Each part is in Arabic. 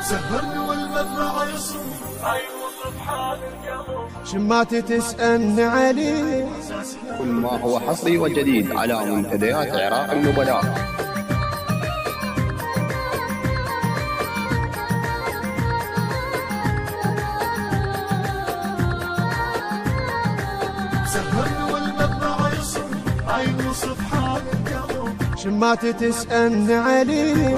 سهرني والمدمع يصوم عين وصفحات القلب شماتي تسألني عليه. كل ما هو حصري وجديد على منتديات عراق النبلاء. سهرني والمدمع يصوم عين وصفحات القلب شماتي تسألني عليه.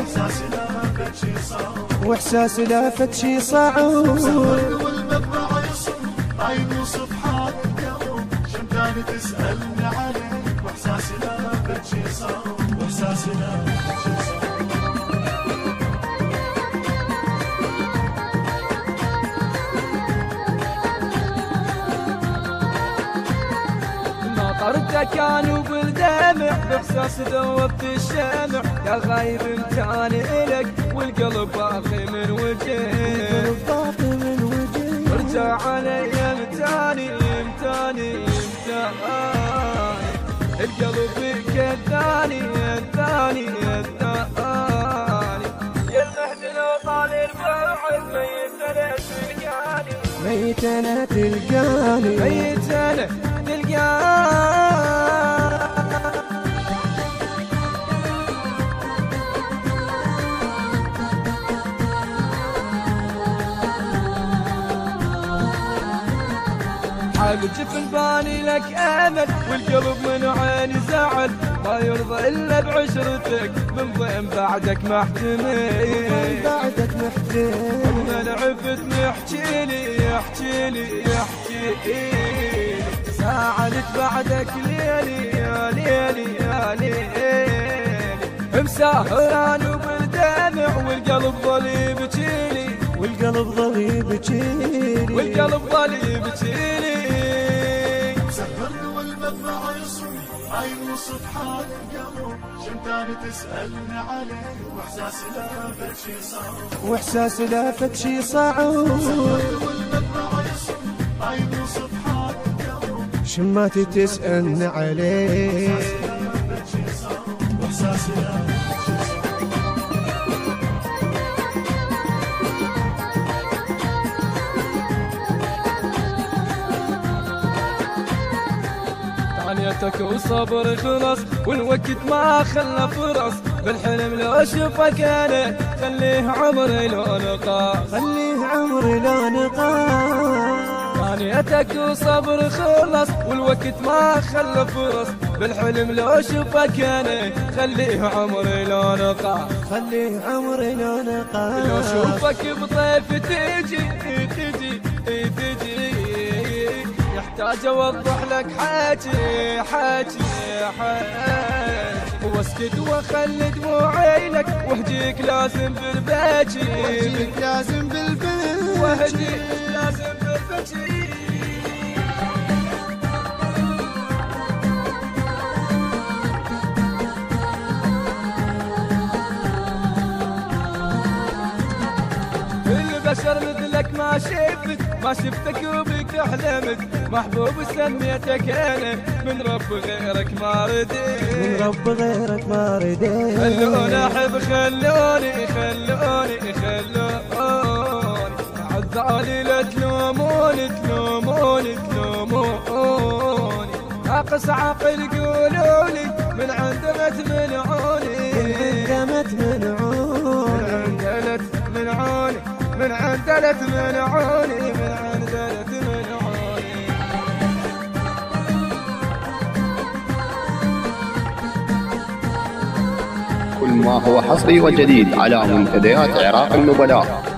واحساسي لافت شي صعب سهرني والمدمع يصوم عين وصفحات القلب شمتاني تسألني عليه واحساسي لافت شي صعب واحساسي لافت شي صعب. طردك كانوا بالدمع باحساس ذوبت الشمع يا غايب امتاني الك والقلب باقي من وجهك ارجع علي امتاني القلب كذاني الثاني يا المهد لو طال البعد ميت انا تلقاني ميت انا تلقاني. جفن باني لك امل والقلب من عيني زعل ما يرضى الا بعشرتك من ضيم بعدك محتمل من عفتني احكيلي ساعدت بعدك ليلي يا ليلي يا ليلي مسهران وبالدمع والقلب ظلي بجيلي سهرني والمدمع يصوم عين وصفحات القلب شمتاني تسألني عليه واحساسي لافت شي صعب سهرني والمدمع يصوم عين وصفحات القلب شماتي تسألني عليه واحساسي لافت شي صعب. ثانيتك وصبر خلص والوقت ما خلى فرص بالحلم لو اشوفك انا خليه عمري لو نقاص ثانيتك وصبر خلص والوقت ما خلى فرص بالحلم لو اشوفك انا خليه عمري لو نقاص لو اشوفك بطيف تجي يحتاج اوضح لك حاجي واسكت واخلي دموعي لك واهديك لازم بالباجي واهديك لازم بالباجي. البشر مثلك ما شفتك وبك احلمت محبوب سميتك انا من رب غيرك ما رديت خلوني احب خلوني عذالي لا تلوموني ناقص عقل قولولي من عندما تمنعوني من عندلة منعوني كل ما هو حصري وجديد على منتديات عراق النبلاء.